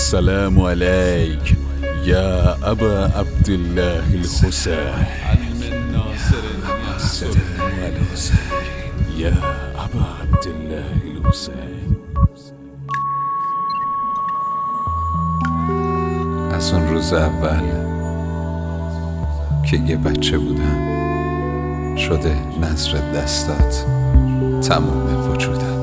السلام عليك يا أبا عبد الله الحسين. السلام عليك يا أبا عبد الله الحسين. از اون روز اول که یه بچه بودم شده نظر دستات تمام وجودم.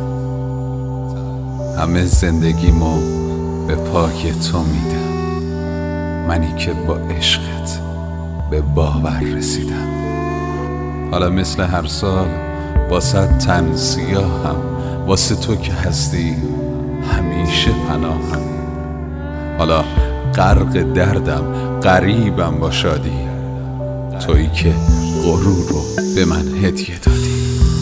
همه زندگیمو به پای تو میدم، منی که با عشقت به باور رسیدم. حالا مثل هر سال واسه تن سیاهم، واسه تو که هستی همیشه پناهم. حالا غرق دردم، غریبم با شادی، تویی که غرور رو به من هدیه دادی.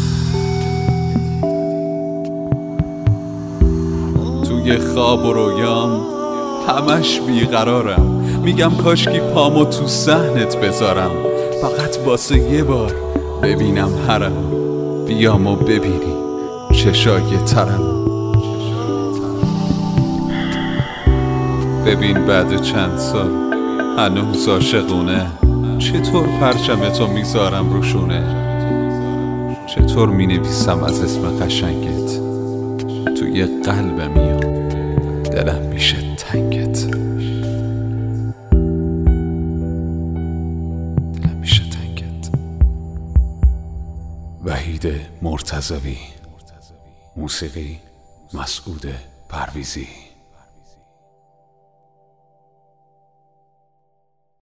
توی خواب و رویام همش بیقرارم، میگم کاشکی پامو تو صحنت بذارم، فقط واسه یه بار ببینم حرم، بیامو ببینی چشای ترم. ببین بعد چند سال هنوز عاشقونه، چطور پرچمتو میذارم روشونه، چطور مینویسم از اسم قشنگت توی قلبم یا دلم میشه تنگت. دلم میشه تنگت. وحید مرتضوی، موسیقی مسعود پرویزی.